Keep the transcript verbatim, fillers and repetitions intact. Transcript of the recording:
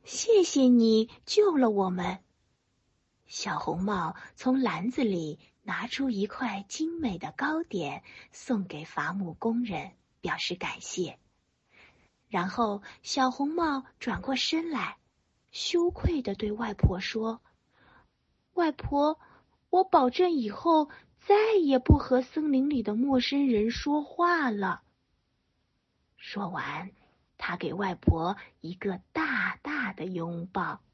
谢谢你救了我们。小红帽从篮子里拿出一块精美的糕点，送给伐木工人，表示感谢。然后小红帽转过身来，羞愧地对外婆说：外婆，我保证以后再也不和森林里的陌生人说话了。说完，他给外婆一个大大的拥抱。